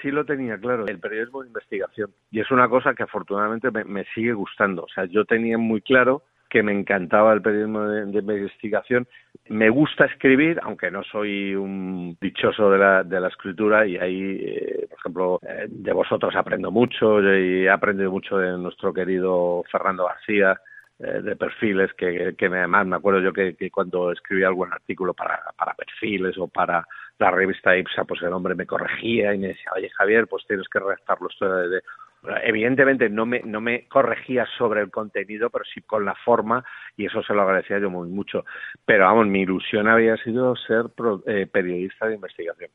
sí lo tenía claro, el periodismo de investigación. Y es una cosa que afortunadamente me sigue gustando. O sea, yo tenía muy claro que me encantaba el periodismo de investigación. Me gusta escribir, aunque no soy un dichoso de la escritura, y ahí, por ejemplo, de vosotros aprendo mucho, y he aprendido mucho de nuestro querido Fernando García, de perfiles, que además me acuerdo yo que cuando escribía algún artículo para perfiles o para la revista IPSA, pues el hombre me corregía y me decía, oye Javier, pues tienes que redactarlo esto de... Evidentemente no me corregía sobre el contenido, pero sí con la forma, y eso se lo agradecía yo muy mucho. Pero vamos, mi ilusión había sido ser periodista de investigación.